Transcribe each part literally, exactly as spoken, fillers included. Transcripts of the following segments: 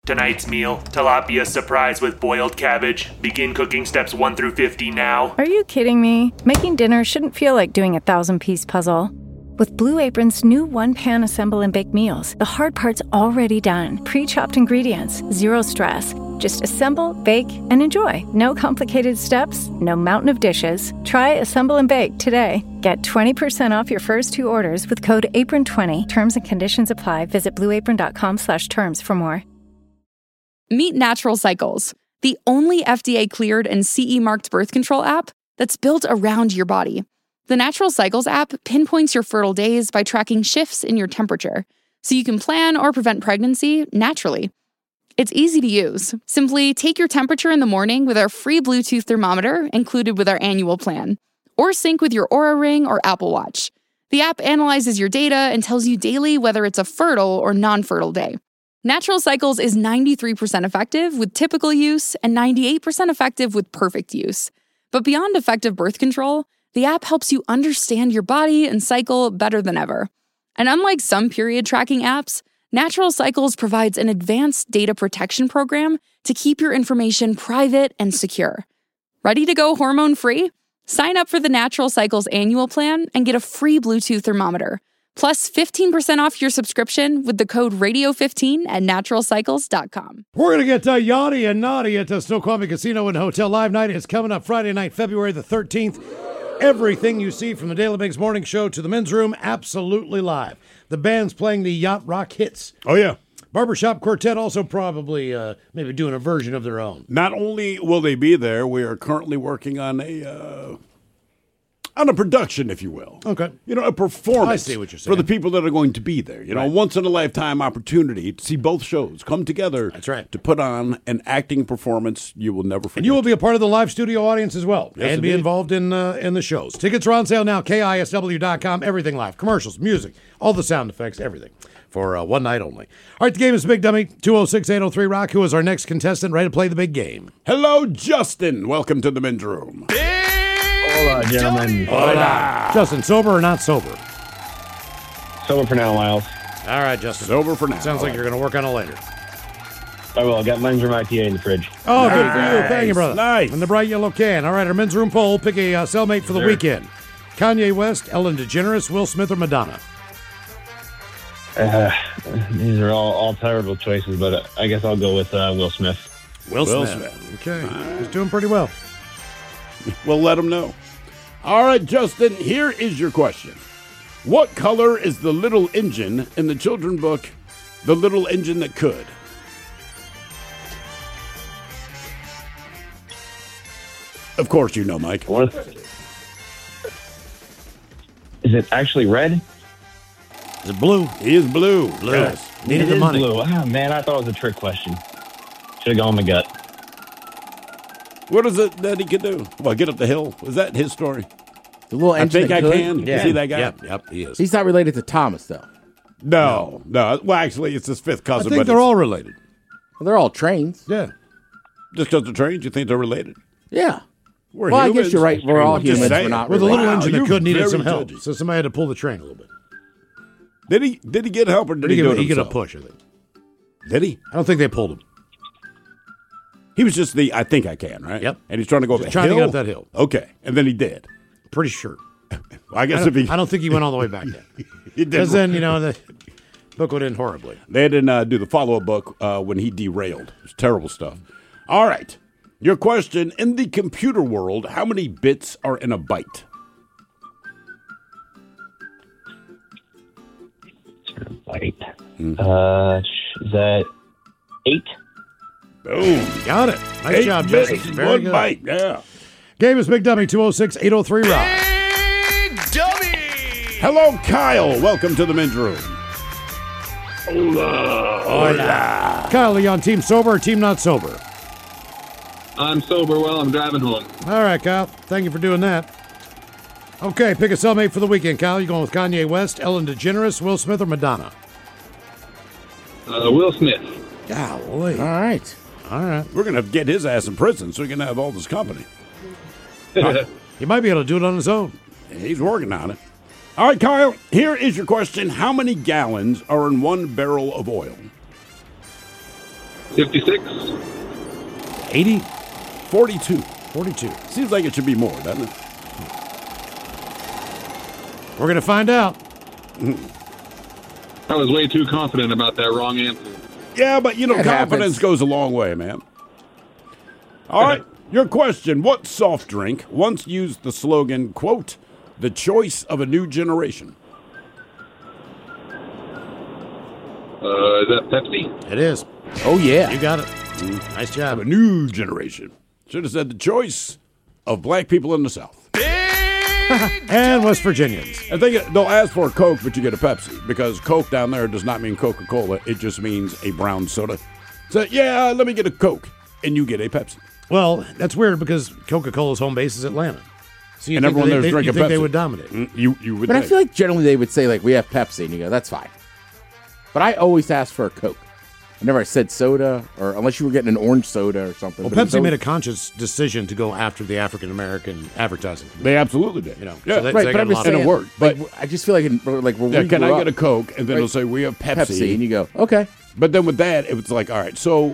Tonight's meal, tilapia surprise with boiled cabbage. Begin cooking steps one through fifty now. Are you kidding me? Making dinner shouldn't feel like doing a thousand-piece puzzle. With Blue Apron's new one-pan assemble and bake meals, the hard part's already done. Pre-chopped ingredients, zero stress. Just assemble, bake, and enjoy. No complicated steps, no mountain of dishes. Try Assemble and Bake today. Get twenty percent off your first two orders with code apron twenty. Terms and conditions apply. Visit blueapron.com slash terms for more. Meet Natural Cycles, the only F D A-cleared and C E-marked birth control app that's built around your body. The Natural Cycles app pinpoints your fertile days by tracking shifts in your temperature, so you can plan or prevent pregnancy naturally. It's easy to use. Simply take your temperature in the morning with our free Bluetooth thermometer included with our annual plan, or sync with your Oura Ring or Apple Watch. The app analyzes your data and tells you daily whether it's a fertile or non-fertile day. Natural Cycles is ninety-three percent effective with typical use and ninety-eight percent effective with perfect use. But beyond effective birth control, the app helps you understand your body and cycle better than ever. And unlike some period tracking apps, Natural Cycles provides an advanced data protection program to keep your information private and secure. Ready to go hormone-free? Sign up for the Natural Cycles annual plan and get a free Bluetooth thermometer, plus fifteen percent off your subscription with the code radio fifteen at natural cycles dot com. We're going to get uh, Yanni and Naughty at the Snoqualmie Casino and Hotel. Live night is coming up Friday night, February the thirteenth. Everything you see from the Daily Biggs Morning Show to the men's room, absolutely live. The band's playing the yacht rock hits. Oh, yeah. Barbershop Quartet also probably uh, maybe doing a version of their own. Not only will they be there, we are currently working on a uh, on a production, if you will. Okay. You know, a performance I see what you're saying. for the people that are going to be there. You know, Right. a once-in-a-lifetime opportunity to see both shows come together. That's right. To put on an acting performance you will never forget. And you will be a part of the live studio audience as well, Yes, and be indeed. involved in uh, in the shows. Tickets are on sale now, K I S W dot com, everything live, commercials, music, all the sound effects, everything, for uh, one night only. All right, the game is Big Dummy, two oh six, eight oh three, Rock. Who is our next contestant ready to play the big game? Hello, Justin. Welcome to the men's room. Hola, gentlemen. Hola. Justin, sober or not sober? Sober for now, Miles. All right, Justin. Sober for now. Sounds like you're going to work on it later. I will. I got men's room I P A in the fridge. Oh, good for you. Thank you, brother. Nice. And the bright yellow can. All right, our men's room poll. Pick a uh, cellmate for the Sure. weekend. Kanye West, Ellen DeGeneres, Will Smith, or Madonna? Uh, these are all, all terrible choices, but uh, I guess I'll go with uh, Will Smith. Will, Will Smith. Smith. Okay. He's doing pretty well. We'll let them know. All right, Justin, here is your question. What color is the little engine in the children's book, The Little Engine That Could? Of course you know, Mike. What? Is it actually red? Is it blue? He is blue. Blue. Yes. Needed It the is money. blue. Ah, man, I thought it was a trick question. Should have gone with my gut. What is it that he could do? Well, get up the hill. Is that his story? The little I engine think that I could. can. Yeah. You see that guy? Yep, yep, he is. He's not related to Thomas, though. No, no. Well, actually, it's his fifth I cousin. think but they're it's- all related. Well, they're all trains. Yeah. Just because they're trained, you think they're related? Yeah. We're Well, I humans. guess you're right. We're all I'm just humans. saying. We're not We're the little Wow, engine that you're could needed very some help. judgy. So somebody had to pull the train a little bit. Did he? Did he get help or did, Did he, he, do get, it he get a himself? push, I think. Did he? I don't think they pulled him. He was just the I think I can, right? Yep. And he's trying to go up Just the trying to hill. get up that hill. Okay, and then he did. Pretty sure. Well, I I guess don't, if he, I don't think he went all the way back then. he did, Because then, you know, the book would end horribly. they didn't uh, do the follow-up book uh, when he derailed. It was terrible stuff. All right, your question: in the computer world, how many bits are in a byte? Right. Uh, is that eight? Boom! Got it. Nice Eight job, bits, Justin. Very one good. byte. Yeah. Game is Big Dummy, two oh six, eight oh three, Rock. Hello, Kyle. Welcome to the men's room. Kyle, are you on team sober or team not sober? I'm sober while I'm driving home. All right, Kyle. Thank you for doing that. Okay, pick a cellmate for the weekend, Kyle. You going with Kanye West, Ellen DeGeneres, Will Smith, or Madonna? Uh, Will Smith. Golly. All right. All right. We're gonna get his ass in prison so he can have all this company. He might be able to do it on his own. He's working on it. All right, Kyle, here is your question. How many gallons are in one barrel of oil? fifty-six. eighty? forty-two. forty-two. Seems like it should be more, doesn't it? We're going to find out. I was way too confident about that wrong answer. Yeah, but, you know, It confidence happens. goes a long way, man. All right, your question. What soft drink once used the slogan, quote, the choice of a new generation? Uh, is that Pepsi? It is. Oh, yeah. You got it. Nice Of job. a new generation. Should have said the choice of black people in the South. And West Virginians. I think it- they'll ask for a Coke, but you get a Pepsi, because Coke down there does not mean Coca-Cola. It just means a brown soda. So, yeah, let me get a Coke, and you get a Pepsi. Well, that's weird because Coca-Cola's home base is Atlanta. So you And think everyone they, there's they, drinking you think they Pepsi. would dominate. Mm, You, you would But I think. feel like generally they would say, like, we have Pepsi, and you go, that's fine. But I always ask for a Coke. I never said soda, or unless you were getting an orange soda or something. Well, But it was Pepsi made a always- conscious decision to go after the African-American advertising. They absolutely did. You know, yeah. so they- Right, they but got I'm a just lot saying, of- And it worked, but- like, I just feel like, in, like when Yeah, we can grew I up, get a Coke? And then right, they'll say, we have Pepsi. Pepsi, and you go, okay. But then with that, it was like, all right, so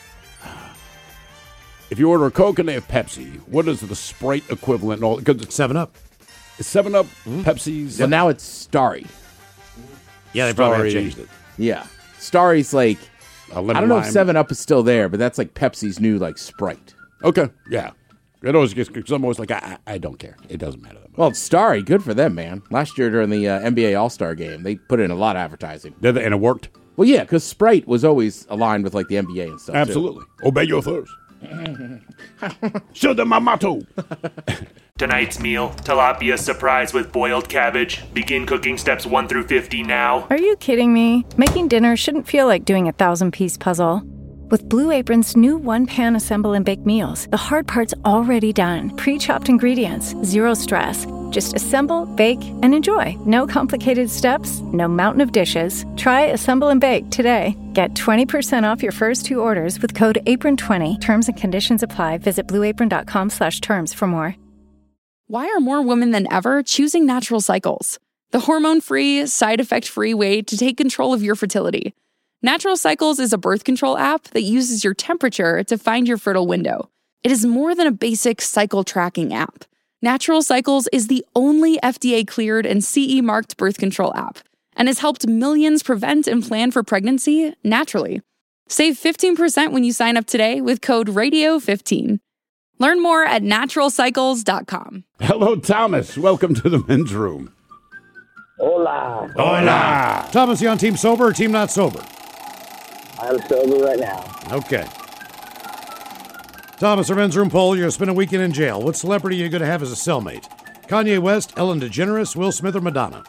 if you order a Coke and they have Pepsi, what is the Sprite equivalent? Because it's Seven Up. seven up, Pepsi's. So now it's Starry. Yeah, they probably have Starry. changed it. Yeah. Starry's like, uh, lemon I don't know if lime. seven up is still there, but that's like Pepsi's new, like, Sprite. Okay, yeah. It always gets, because I'm always like, I, I I don't care. It doesn't matter that much. Well, it's Starry. Good for them, man. Last year during the uh, N B A All-Star game, they put in a lot of advertising. Did they- and it worked? Well, yeah, because Sprite was always aligned with, like, the N B A and stuff, too. Absolutely. Obey your thirst. Show them my motto. Tonight's meal, tilapia surprise with boiled cabbage. Begin cooking steps one through fifty now. Are you kidding me? Making dinner shouldn't feel like doing a thousand-piece puzzle. With Blue Apron's new one-pan assemble and bake meals, the hard part's already done. Pre-chopped ingredients, zero stress. Just assemble, bake, and enjoy. No complicated steps, no mountain of dishes. Try Assemble and Bake today. Get twenty percent off your first two orders with code apron twenty. Terms and conditions apply. Visit blueapron.com slash terms for more. Why are more women than ever choosing Natural Cycles? The hormone-free, side-effect-free way to take control of your fertility. Natural Cycles is a birth control app that uses your temperature to find your fertile window. It is more than a basic cycle tracking app. Natural Cycles is the only F D A-cleared and C E-marked birth control app and has helped millions prevent and plan for pregnancy naturally. Save fifteen percent when you sign up today with code radio fifteen. Learn more at natural cycles dot com. Hello, Thomas. Welcome to the men's room. Hola. Hola. Thomas, you on team sober or team not sober? I'm sober right now. Okay. Thomas, our men's room poll, you're going to spend a weekend in jail. What celebrity are you going to have as a cellmate? Kanye West, Ellen DeGeneres, Will Smith, or Madonna?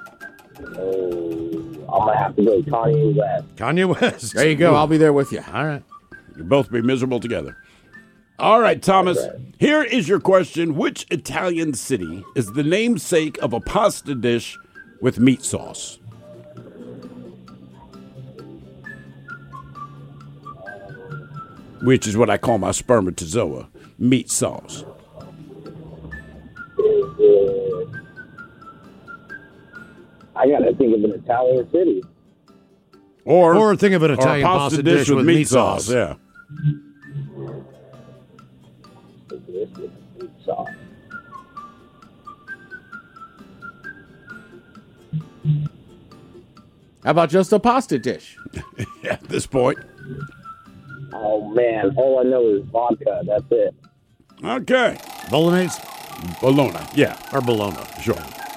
Oh, I'm going to have to go Kanye West. Kanye West. There you go. I'll be there with you. All right. You'll both be miserable together. All right, Thomas. Here is your question. Which Italian city is the namesake of a pasta dish with meat sauce? Which is what I call my spermatozoa, meat sauce. I got to think of an Italian city. Or, Or think of an or a Italian pasta dish with meat sauce. Yeah. This with meat sauce. How about just a pasta dish? At this point. Oh, man. All I know is vodka. That's it. Okay. Bolognese Bologna. Yeah, or bologna? sure.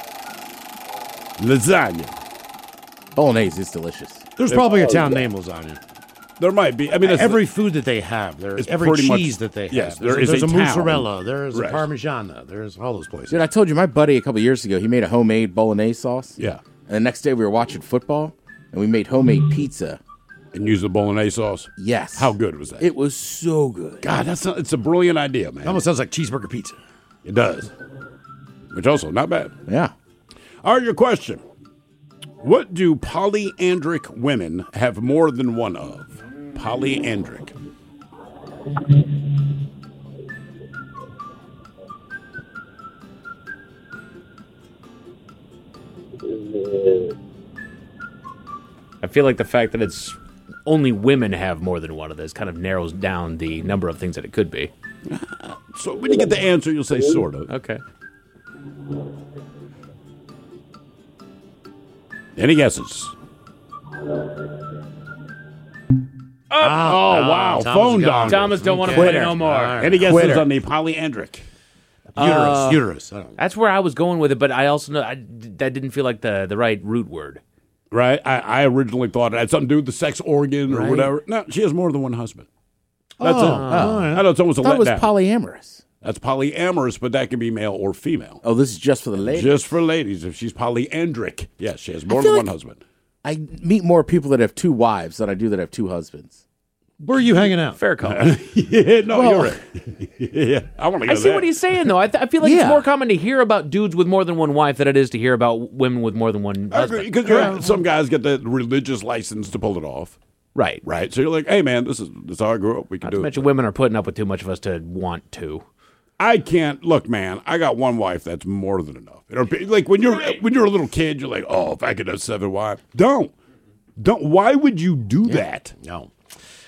Lasagna. Bolognese is delicious. There's probably a town named Lasagna. There might be. I mean, it's Every food that they have, there's it's every pretty much- cheese that they have. yes, there's there a, is there's a a, town. mozzarella, there's Right. a parmigiana, there's all those places. Dude, I told you, my buddy a couple years ago, he made a homemade bolognese sauce. Yeah. And the next day we were watching football, and we made homemade pizza. And use the bolognese sauce. Yes. How good was that? It was so good. God, that's a, it's a brilliant idea, man. It almost sounds like cheeseburger pizza. It does. Which also not bad. Yeah. All right, your question. What do polyandric women have more than one of? Polyandric. Uh, I feel like the fact that it's only women have more than one of those. Kind of narrows down the number of things that it could be. So when you get the answer, you'll say sort of. Okay. Any guesses? Oh, oh wow. Thomas Phone gone. dong. Thomas don't want to Quitter. play no more. All right. Any guesses Quitter. on the polyandric? Uterus. Uh, uterus. I don't know. That's where I was going with it, but I also know I, that didn't feel like the, the right root word. Right? I, I originally thought it had something to do with the sex organ or Right. whatever. No, she has more than one husband. That's Oh, it. all right. I know it's almost a That was letdown. polyamorous. That's polyamorous, but that can be male or female. Oh, this is just for the ladies. Just for ladies. If she's polyandric, yes, she has more feel than one like- husband. I meet more people that have two wives than I do that have two husbands. Where are you hanging out? Fair call. yeah, no, Well- you're right. yeah, I want to I get see that. what he's saying, though. I, th- I feel like Yeah. it's more common to hear about dudes with more than one wife than it is to hear about women with more than one I agree, husband. because some guys get the religious license to pull it off. Right. Right. So you're like, hey, man, this is this is how I grew up. We can Not do to it. mention women are putting up with too much of us to want to. I can't look, man. I got one wife. That's more than enough. Or, like when you're when you're a little kid, you're like, oh, if I could have seven wives, don't, don't. Why would you do that? No.